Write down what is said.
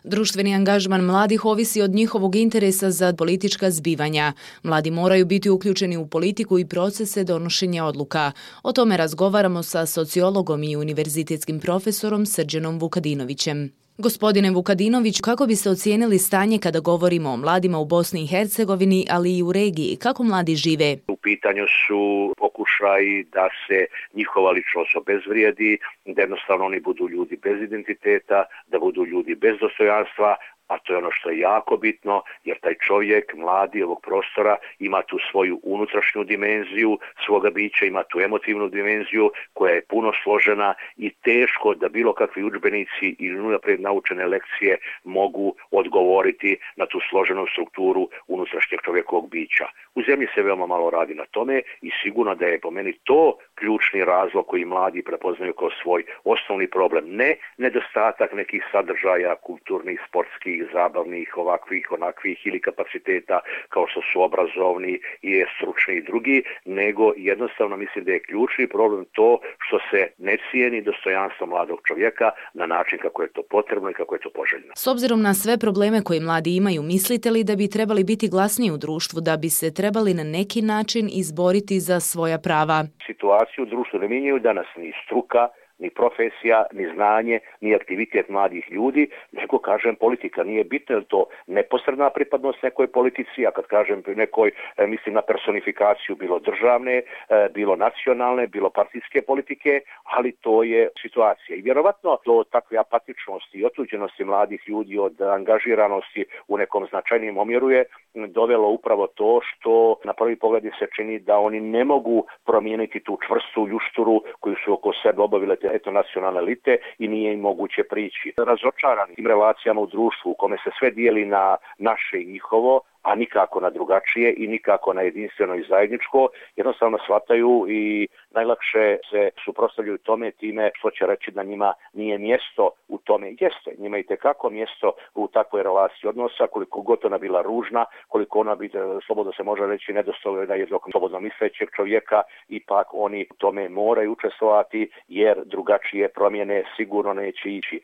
Društveni angažman mladih ovisi od njihovog interesa za politička zbivanja. Mladi moraju biti uključeni u politiku i procese donošenja odluka. O tome razgovaramo sa sociologom i univerzitetskim profesorom Srđanom Vukadinovićem. Gospodine Vukadinović, kako biste ocijenili stanje kada govorimo o mladima u Bosni i Hercegovini, ali i u regiji? Kako mladi žive? U pitanju su pokušaji da se njihova ličnost obezvrijedi, da jednostavno oni budu ljudi bez identiteta, da budu ljudi bez dostojanstva, a to je ono što je jako bitno, jer taj čovjek, mladi ovog prostora, ima tu svoju unutrašnju dimenziju svoga bića, ima tu emotivnu dimenziju koja je puno složena i teško da bilo kakvi udžbenici ili unaprijed naučene lekcije mogu odgovoriti na tu složenu strukturu unutrašnjeg čovjekovog bića. U zemlji se veoma malo radi na tome i sigurno da je po meni to ključni razlog koji mladi prepoznaju kao svoj osnovni problem. Ne nedostatak nekih sadržaja, kulturnih, sportskih, zabavnih, ovakvih, onakvih ili kapaciteta kao što su obrazovni i stručni i drugi, nego jednostavno mislim da je ključni problem to što se ne cijeni dostojanstvo mladog čovjeka na način kako je to potrebno i kako je to poželjno. S obzirom na sve probleme koje mladi imaju, mislite li da bi trebali biti glasniji u društvu, da bi se trebali na neki način izboriti za svoja prava? Situaciju u društvu ne mijenjaju danas ni struka, ni profesija, ni znanje, ni aktivitet mladih ljudi, nego kažem politika. Nije bitno je to neposredna pripadnost nekoj politici, a kad kažem nekoj, mislim na personifikaciju bilo državne, bilo nacionalne, bilo partijske politike, ali to je situacija. I vjerovatno do takve apatičnosti i otuđenosti mladih ljudi od angažiranosti u nekom značajnijem omjeru je dovelo upravo to što na prvi pogled se čini da oni ne mogu promijeniti tu čvrstu ljušturu koju su oko sebe obavile nacionalne elite i nije im moguće prići. Razočarani tim relacijama u društvu u kome se sve dijeli na naše i njihovo, a nikako na drugačije i nikako na jedinstveno i zajedničko, jednostavno shvataju i najlakše se suprotstavljaju tome time što će reći da njima nije mjesto u tome. Jeste, njima i tekako mjesto u takvoj relaciji odnosa, koliko god ona bila ružna, koliko ona bi, slobodno se može reći, nedostojna jednog slobodno mislećeg čovjeka, ipak oni u tome moraju učestvovati jer drugačije promjene sigurno neće ići.